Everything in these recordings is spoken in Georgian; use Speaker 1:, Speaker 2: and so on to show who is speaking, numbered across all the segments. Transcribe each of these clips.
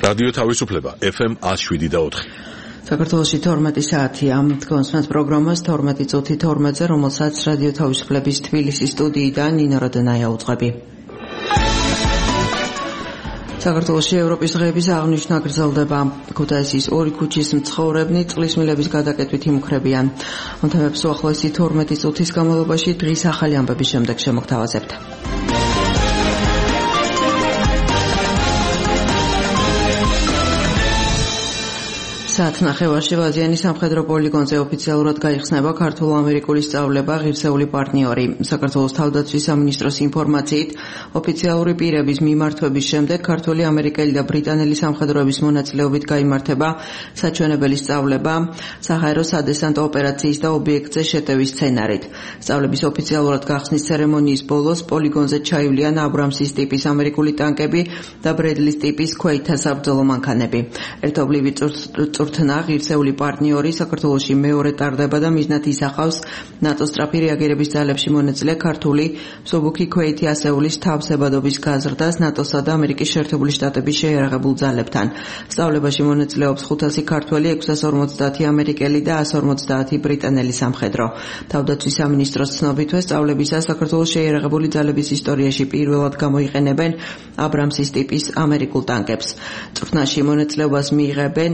Speaker 1: რადიო თავისუფლება FM 107.4.
Speaker 2: საქართველოში 12 საათია. თქვენს პროგრამას 12 წუთი 12-ზე, რომელსაც რადიო თავისუფლების თბილისის სტუდიიდან ნინო როდენაია უძღვები. საქართველოში ევროპის დღეების აღნიშვნა გრძელდება. ქუთაისის ორი ქუჩის მცხოვრებნი წყლის მილების გადაკეთვით იმუქრებიან. ამ თემებს უახლოესი 12 წუთის განმავლობაში დღის ახალი ამბების შემდეგ შემოგთავაზებთ. საათნახევარში ვაზიანის სამხედრო პოლიგონზე ოფიციალურად გაიხსნება ქართულ-ამერიკული სწავლება ღირსეული პარტნიორი. საქართველოს თავდაცვის სამინისტროს ინფორმაციით, ოფიციალური პირების მიმართვების შემდეგ ქართული, ამერიკელი და ბრიტანელი სამხედროების მონაწილეობით გაიმართება საჩვენებელი სწავლება საჰაერო სადესანტო ოპერაციის და ობიექტზე შეტევის სცენარით. სწავლების ოფიციალურად გახსნის ცერემონიის ბოლოს პოლიგონზე ჩაივლიან აბრამსის ტიპის ამერიკული ტანკები და ბრედლის ტიპის ქვეითთა საბრძოლო მანქანები. ერთობლივი წვრთნა ღირსეული პარტნიორი საქართველოში მეორე ტარდება და მიზნად ისახავს ნატოს სწრაფი რეაგირების ძალებში მონაწილე ქართული მსუბუქი ქვეითი ასეულის თავსებადობის გაზრდას ნატოსა და ამერიკის შეერთებული შტატების შეიარაღებულ ძალებთან. სწავლებაში მონაწილეობს 500 ქართველი, 650 ამერიკელი და 150 ბრიტანელი სამხედრო. თავდაცვის სამინისტროს ცნობითვე სწავლებისას საქართველოს შეიარაღებული ძალების ისტორიაში პირველად გამოიყენებენ აბრამსის ტიპის ამერიკულ ტანკებს. წვრთნაში მონაწილეობას მიიღებენ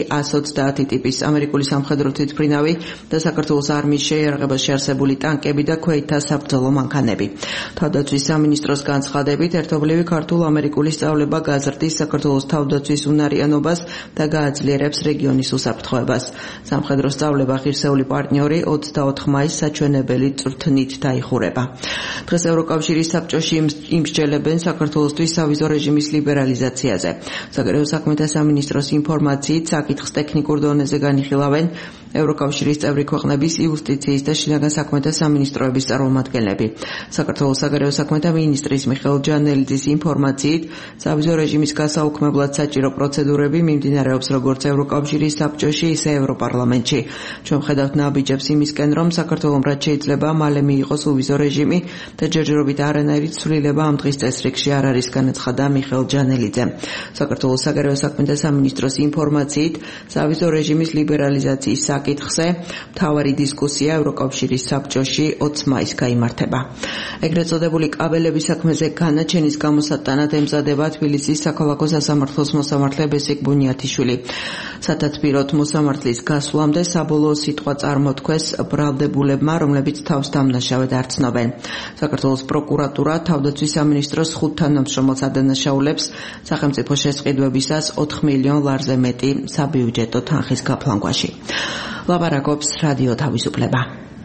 Speaker 2: C-130 ტიპის ამერიკული სამხედრო თვითმფრინავი და საქართველოს არმიის შეიარაღებაში არსებული ტანკები და ქვეითთა საბრძოლო მანქანები. თავდაცვის სამინისტროს განცხადებით, ერთობლივი ქართულ-ამერიკული სწავლება გაზრდის საქართველოს თავდაცვის უნარიანობას და გააძლიერებს რეგიონის უსაფრთხოებას. სამხედრო სწავლება ღირსეული პარტნიორი 24 მაისს საჩვენებელი წვრთნით დაიხურება. დღეს ევროკავშირის საბჭოში იმსჯელებენ საქართველოსთვის სავიზო რეჟიმის ლიბერალიზაციაზე. საგარეო საქმეთა სამინისტროს ინფორმაციით, საკითხს ტექნიკურ დონეზე განიხილავენ ევროკავშირის წევრი ქვეყნების იუსტიციის და შინაგან საქმეთა სამინისტროების წარმომადგენლები. საქართველოს საგარეო საქმეთა მინისტრის მიხეილ ჯანელიძის ინფორმაციით, სავიზო რეჟიმის გასაუქმებლად საჭირო პროცედურები მიმდინარეობს როგორც ევროკავშირის საბჭოში, ისე ევროპარლამენტში. ჩვენ ვხედავთ ნაბიჯებს იმისკენ, რომ საქართველომ რაც შეიძლება მალე მიიღოს უვიზო რეჟიმი და ჯერჯერობით არანაირი ცვლილება ამ დღის წესრიგში არ არის, განაცხადა მიხეილ ჯანელიძემ. საქართველოს საგარეო საქმეთა სამინისტროს ინფორმაციით, სავიზო რეჟიმის ლიბერალიზაციის საკითხზე მთავარი დისკუსია ევროკავშირის საბჭოში 20 მაისს გაიმართება. ეგრეთ წოდებული კაბელების საქმეზე განაჩენის გამოსატანად ემზადება თბილისის საქალაქო სასამართლოს მოსამართლე ბესიკ ბუნიათიშვილი. სათათბიროთ მოსამართლის გასვლამდე საბოლოო სიტყვა წარმოთქვეს ბრალდებულებმა, რომლებიც თავს დამნაშავედ არ ცნობენ. საქართველოს პროკურატურა თავდაცვის სამინისტროს 5 თანამშრომელს ადანაშაულებს სახელმწიფო შესყიდვებისას 4 მილიონ ლარზე მეტი საბიუჯეტო თანხის გაფლანგვაში. ლაპარაკობს რადიო თავისუფლება.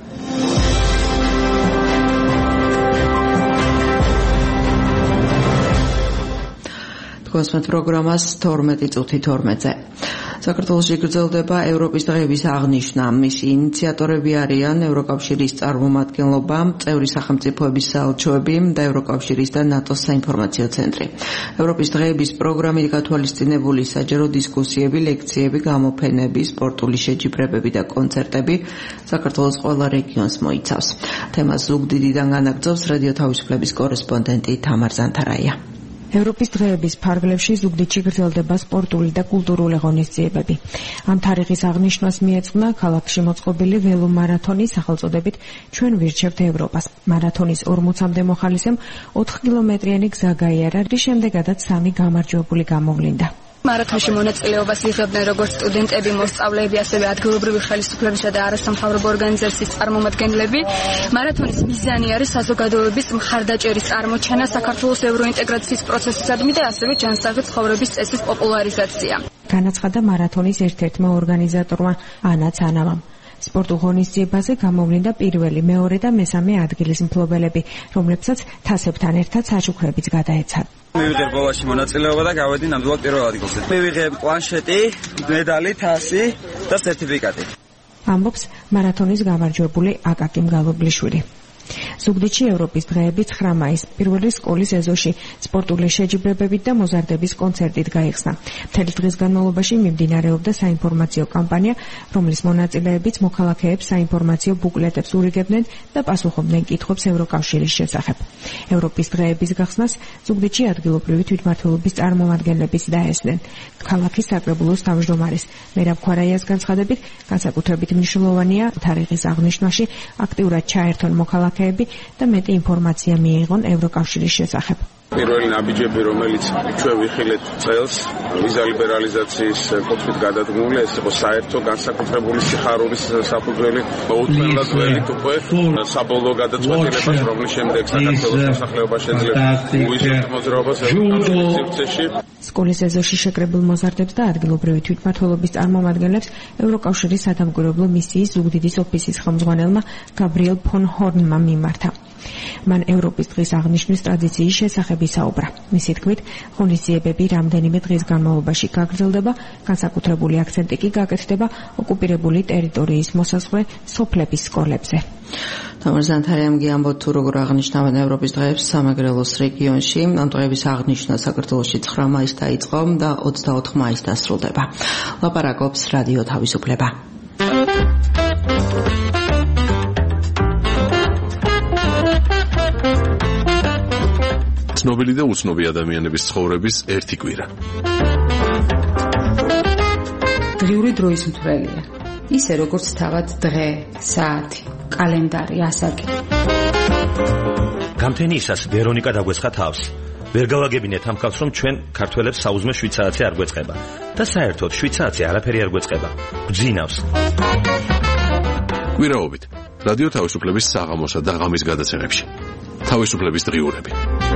Speaker 2: თქვენს პროგრამას 12 წუთი 12-ზე. საქართველოში გრძელდება ევროპის დღეების აღნიშვნა. მისი ინიციატორები არიან ევროკავშირის წარმომადგენლობა, წევრი სახელმწიფოების საელჩოები და ევროკავშირის და ნატოს საინფორმაციო ცენტრი. ევროპის დღეების პროგრამით გათვალისწინებული საჯარო დისკუსიები, ლექციები, გამოფენები, სპორტული შეჯიბრებები და კონცერტები საქართველოს ყველა რეგიონს მოიცავს. თემას ზუგდიდიდან განაგრძობს რადიო თავისუფლების კორესპონდენტი თამარ ზანთარაია.
Speaker 3: ევროპის დღეების ფარგლებში ზუგდიდში გრძელდება სპორტული და კულტურული ღონისძიებები. ამ თარიღის აღნიშვნას მიეძღვნა ქალაქში მოწყობილი ველომარათონის სახელწოდებით ჩვენ ვირჩევთ ევროპას. მარათონის 40-მდე მოხალისემ 4 კილომეტრიანი გზა გაიარა, რის შემდეგაც 3 გამარჯვებული გამოვლინდა.
Speaker 4: მარათონში მონაწილეობას იღებდნენ როგორც სტუდენტები, მოსწავლეები, ასევე ადგილობრივი ხელისუფლებისა და არასამთავრობო ორგანიზაციის წარმომადგენლები. მარათონის მიზანი არის საზოგადოების მხარდაჭერის წარმოჩენა საქართველოს ევროინტეგრაციის პროცესისადმი და ასევე ჯანსაღი ცხოვრების წესის პოპულარიზაცია.
Speaker 3: განაცხადა მარათონის ერთ-ერთმა ორგანიზატორმა ანა ცანავამ. სპორტულ ღონისძიებაზე გამოვლინდა პირველი, მეორე და მესამე ადგილის მფლობელები, რომლებსაც თასებთან ერთად საჩუქრებიც გადაეცათ.
Speaker 5: მივიღებ ბოლოში მონაწილეობა და გავედი ნამდვილად პირველ ადგილზე. მივიღებ პლანშეტი, მედალი, თასი და სერტიფიკატი.
Speaker 3: ამბობს მარათონის გამარჯვებული აკაკი მგალობლიშვილი. ზუგდიდში ევროპის დღეები 9 მაისს პირველი სკოლის ეზოში სპორტული შეჯიბრებებით და მოზარდების კონცერტით გაიხსნა. მთელი დღის განმავლობაში მიმდინარეობდა საინფორმაციო კამპანია, რომლის მონაწილეებიც მოქალაქეებს საინფორმაციო ბუკლეტებს ურიგებდნენ და პასუხობდნენ კითხვებს ევროკავშირის შესახებ. ევროპის დღეების გახსნას ზუგდიდში ადგილობრივი თვითმმართველობის წარმომადგენლებიც დაესწრნენ. ქალაქის საკრებულოს თავმჯდომარის მერაბ ქვარაიას განცხადებით, განსაკუთრებით მნიშვნელოვანია თარიღის აღნიშვნაში აქტიურად ჩაერთონ მოქალაქეები და მეტი ინფორმაცია მიიღონ ევროკავშირის შესახებ.
Speaker 6: პირველი ნაბიჯები, რომელიც ჩვენ ვიხილეთ წელს, ვიზა ლიბერალიზაციის კუთხით გადადგმული, ეს იყო საერთო განსაკუთრებული სიხარულის საფუძველი, მოუთმენლად ველით უკვე საბოლოო გადაწყვეტილებას, რომლის შემდეგ საქართველოს მოსახლეობა შეძლებს უიზრდ მოძრაობას ევროკავშირის სივრცეში.
Speaker 3: სკოლის ეზოში შეკრებილ მოზარდებს და ადგილობრივი თვითმმართველობის წარმომადგენლებს ევროკავშირის სადამკვირვებლო მისიის ზუგდიდის ოფისის ხელმძღვანელმა გაბრიელ ფონ ჰორნმა მიმართა. მან ევროპის დღის აღნიშვნის ტრადიციის შესახებ ისაუბრა. მისი თქმით, ღონისძიებები რამდენიმე დღის განმავლობაში გაგრძელდება, განსაკუთრებული აქცენტი კი გაკეთდება ოკუპირებული ტერიტორიის მოსაზღვრე სოფლების სკოლებზე.
Speaker 2: თამარ ზანთარიამგი ამბობთ, თუ როგორ აღნიშნავენ ევროპის დღეებს სამეგრელოს რეგიონში. ამ დღეების აღნიშვნა საქართველოში 9 მაისს დაიწყო და 24 მაისს დასრულდება. ლაპარაკობს რადიო თავისუფლება.
Speaker 1: ცნობილი და უცნობი ადამიანების ცხოვრების ერთი კვირა.
Speaker 7: დღიური დროის მთვრელია. ისე როგორც თავად დღე, საათი, კალენდარი, ასაკი.
Speaker 8: გამთენიისას ვერონიკა დაგვეცხა თავს. ვერ გავაგებინეთ ამ ხალხს, რომ ჩვენ ქართველებს საუზმე 7 საათი არ გვეწყება. და საერთოდ 7 საათი არაფერი არ გვეწყება. გვძინავს.
Speaker 1: კვირაობით რადიო თავისუფლების საღამოსა და ღამის გადაცემებში. თავისუფლების დღიურები.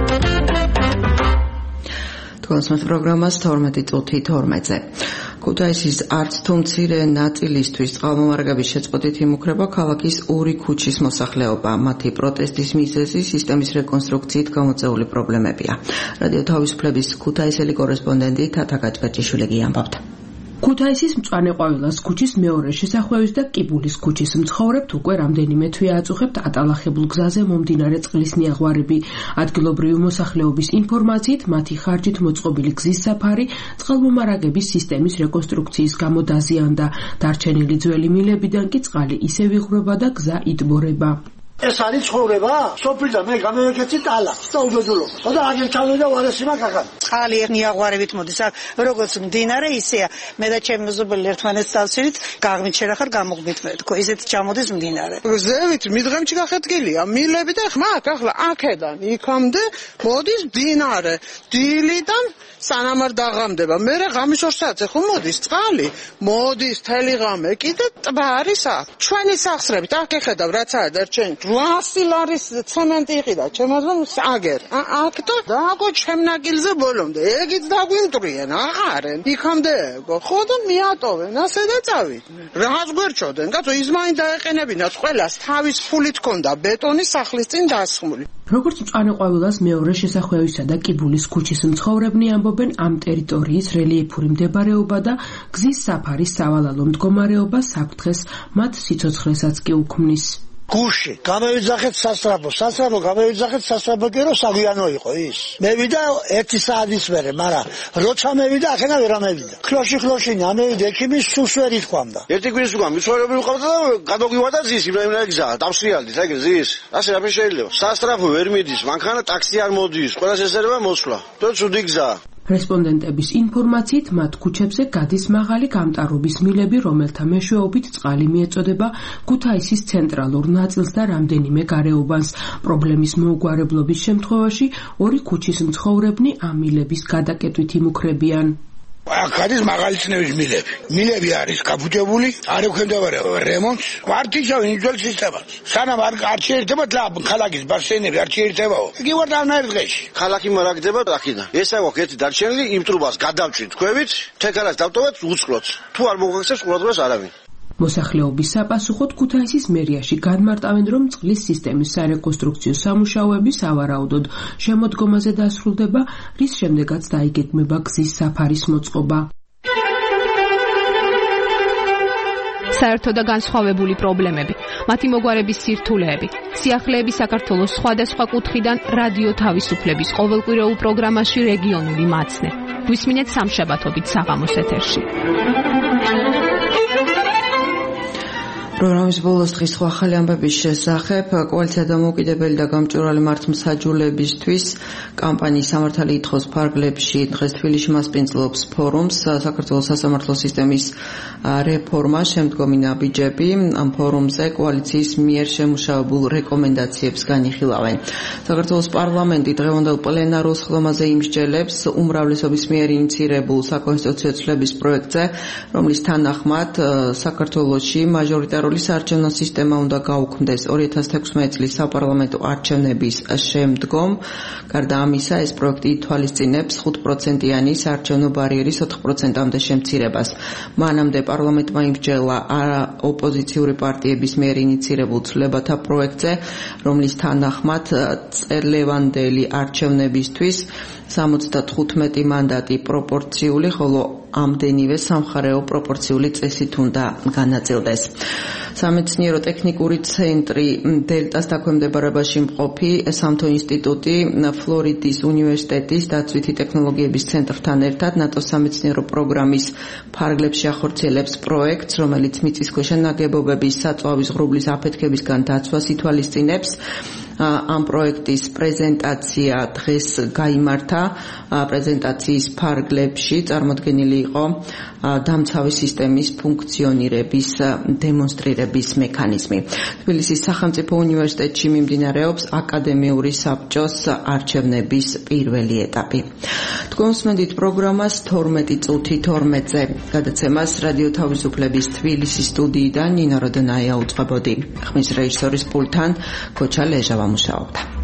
Speaker 2: თქვენს პროგრამას 12 წუთი 12-ზე. ქუთაისის არც თუ მცირე ნაწილისთვის წყალმომარაგების შეწყვეტით იმუქრება ქალაქის ორი ქუჩის მოსახლეობა. მათი პროტესტის მიზეზი სისტემის რეკონსტრუქციით გამოწვეული პრობლემებია. რადიო თავისუფლების ქუთაისელი კორესპონდენტი თათა გაჭგაჭიშვილი ამბობდა.
Speaker 9: ქუთაისის მწვანე ყვავილას ქუჩის მეორე შესახვევის და კიბულის ქუჩის მცხოვრებთ უკვე რამდენიმე თვე აწუხებთ ატალახებულ გზაზე მომდინარე წყლის ნიაღვარები. ადგილობრივი მოსახლეობის ინფორმაციით, მათი ხარჯით მოწყობილი გზის საფარი წყალმომარაგების სისტემის რეკონსტრუქციის გამო დაზიანდა. დარჩენილი ძველი მილებიდან კი წყალი ისე ვიღვრება და გზა იტბორება.
Speaker 10: ეს არის ცხოვრება? სოფლიდან მე გამევეკეცი ტალა და უბედურობა. და აგერ ჩავიდა ვარესი მაგახან.
Speaker 11: წყალი ნიაღვარებით მოდის. როგორც მდინარე ისეა. მე და ჩემი მეზობელი ერთმანეთს დავცირით, გაღმიჩერა ხარ გამოგვით მე. თქო, ისეთი ჩამოდის მდინარე.
Speaker 12: ზევით მიდღემში გახეთკილია. მილები და ხმაკ ახლა აქედან იქამდე მოდის მდინარე. დილიდან სანამ არ დაღამდება. მე ღამის 2 საათზე ხომ მოდის წყალი? მოდის თელი ღამე კიდე ტბა არის აქ. ჩვენი სახსრებით აქ ეხედავ რაც არის დარჩენილი. 800 ლარის ცემენტი იყიდა ჩემაზონ აგერ. აქ და დაგო ჩემ ნაგილზე ბოლომდე. ეგიც დაგვიმტრიან, აღარენ. იქამდე ეგო. ხო და მიატოვენ, ასე და წავიდნენ. რას გვერჩოდენ? კაცო ის მაინც დაეყენებინათ ყველას თავის ფულით ქონდა ბეტონის სახლის წინ დასხმული.
Speaker 9: როგორც მწვანე ყვავილას მეორე შესახვევისა და კიბულის ქუჩის მცხოვრებნი ამბობენ, ამ ტერიტორიის რელიეფური მდებარეობა და გზის საფარის სავალალო მდგომარეობა საფრთხეს მათ სიცოცხლესაც კი უქმნის.
Speaker 10: გუში გამევიძახეთ სასწრაფო გამევიძახეთ სასწრაფო კერო საგვიანო იყო ის. მევიდა 1 საათის მერე, მაგრამ როცა მევიდა ახლა ვერ ამევიდა. ხლოში ამევიდა ექიმის სულს ვერ ითქვამდა.
Speaker 13: ერთი კვირის უკან მიცხოვრები ვიყავდა და გადაგვივარდა ზის იმენა გზა, დავსრიალდით ეგ ზის. ასე რა შეიძლება. სასწრაფო ვერ მიდის, მანქანა ტაქსი არ მოდის, ყველას ესერება მოსვლა. და ცუდი გზა.
Speaker 9: რესპონდენტების ინფორმაციით, მათ ქუჩებზე გადის მაღალი გამტარობის მილები, რომელთა მეშვეობით წყალი მიეწოდება ქუთაისის ცენტრალურ ნაწილს და რამდენიმე გარეუბანს. პრობლემის მოუგვარებლობის შემთხვევაში ორი ქუჩის მცხოვრებნი ამ მილების გადაკეტვით იმუქრებიან.
Speaker 10: აქ არის მაღალი წნევის მილები. მილები არის გაფუჭებული, არ ექვემდებარება რემონტს, ვარდიშავ ინძველ სისტემას. სანამ არ შეერთება ქალაქის ბასეინები არ შეერთებაო. იგი ვარ დამნაირ დღეში.
Speaker 13: ქალაქი მარაგდება აქედან. ეს აქვს ერთი დარჩენილი იმ ტრუბას გადავჭრით თქვევით, თეკარას დავტოვეთ უწყლოთ. თუ არ მოგაქცევს ყურადღებას არავინ.
Speaker 9: მოსახლეობის საპასუხოდ ქუთაისის მერიაში განმარტავენ, რომ წყლის სისტემის სარეკონსტრუქციო სამუშაოები სავარაუდოდ შემოდგომაზე დასრულდება, რის შემდეგაც დაიგეგმება გზის საფარის მოწყობა.
Speaker 14: საერთო და განსხვავებული პრობლემები, მათი მოგვარების სირთულეები, სიახლეები საქართველოს სხვადასხვა კუთხიდან რადიო თავისუფლების ყოველკვირეულ პროგრამაში რეგიონული მაცნე. გვისმინეთ სამშაბათობით საღამოს ეთერში.
Speaker 2: პროგრამის ბოლოს დღის სხვა ახალი ამბების შესახებ კოალიცია დამოუკიდებელი და გამჭვირვალე მართლმსაჯულებისთვის კამპანიის სამართალი ითხოვს ფარგლებში დღეს თბილისში მასპინძლობს ფორუმს საქართველოს სასამართლო სისტემის რეფორმა შემდგომი ნაბიჯები ამ ფორუმზე კოალიციის მიერ შემუშავებულ რეკომენდაციებს განიხილავენ. საქართველოს პარლამენტი დღევანდელ პლენარულ სხდომაზე იმსჯელებს უმრავლესობის მიერ ინიცირებულ საკონსტიტუციო ცვლილების პროექტზე, რომლის თანახმად საქართველოში მაჟორიტარული საარჩევნო სისტემა უნდა გაუქმდეს 2016 წლის საპარლამენტო არჩევნების შემდგომ. გარდა ამისა, ეს პროექტი ითვალისწინებს 5%-იანი საარჩევნო ბარიერის 4%-მდე შემცირებას. მანამდე პარლამენტმა იმსჯელა ოპოზიციური პარტიების მიერ ინიცირებულ ცვლილებათა პროექტზე, რომლის თანახმად წელევანდელი არჩევნებისთვის 75 მანდატი პროპორციული, ხოლო ამდენივე სამხარეო პროპორციული წესით უნდა განაწილდეს. სამეცნიერო ტექნიკური ცენტრი დელტას დაქვემდებარებაში მყოფი სამთო ინსტიტუტი ფლორიდის უნივერსიტეტის დაცვითი ტექნოლოგიების ცენტრთან ერთად ნატოს სამეცნიერო პროგრამის ფარგლებში ახორციელებს პროექტს, რომელიც მიწისქვეშა ნაგებობების საწვავის ღრუბლის აფეთქებისგან დაცვას ითვალისწინებს. ამ პროექტის პრეზენტაცია დღეს გაიმართა. პრეზენტაციის ფარგლებში წარმოდგენილი იყო დამცავი სისტემის ფუნქციონირების დემონსტრირების მექანიზმი. თბილისის სახელმწიფო უნივერსიტეტში მიმდინარეობს აკადემიური საბჭოს არჩევნების პირველი ეტაპი. თქვენ უსმენთ პროგრამას 12 წუთი 12-ზე. გადაცემას რადიო თავისუფლების თბილისის სტუდიიდან ნინა როდონაია უწყებოდი. ხმის რეჟისორის პულტთან ქოჩა ლეჟავა მუშაობდა.